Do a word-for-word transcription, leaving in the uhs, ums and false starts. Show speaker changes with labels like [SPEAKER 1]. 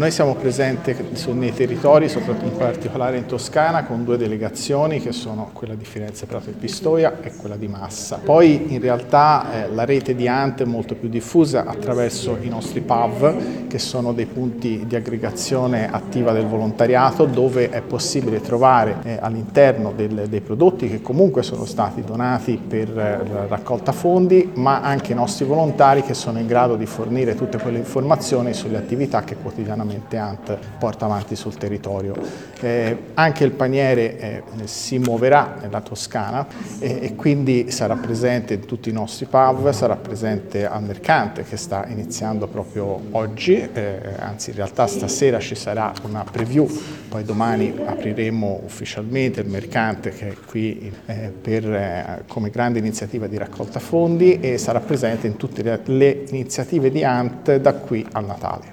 [SPEAKER 1] Noi siamo presenti nei territori, soprattutto in particolare in Toscana, con due delegazioni che sono quella di Firenze Prato e Pistoia e quella di Massa. Poi in realtà eh, la rete di A N T è molto più diffusa attraverso i nostri P A V, che sono dei punti di aggregazione attiva del volontariato, dove è possibile trovare eh, all'interno del, dei prodotti che comunque sono stati donati per eh, la raccolta fondi, ma anche i nostri volontari che sono in grado di fornire tutte quelle informazioni sulle attività che quotidianamente A N T porta avanti sul territorio. Eh, anche il paniere eh, si muoverà nella Toscana eh, e quindi sarà presente in tutti i nostri P A V, sarà presente al mercante che sta iniziando proprio oggi, eh, anzi in realtà stasera ci sarà una preview, poi domani apriremo ufficialmente il mercante che è qui eh, per, eh, come grande iniziativa di raccolta fondi, e sarà presente in tutte le, le iniziative di A N T da qui al Natale.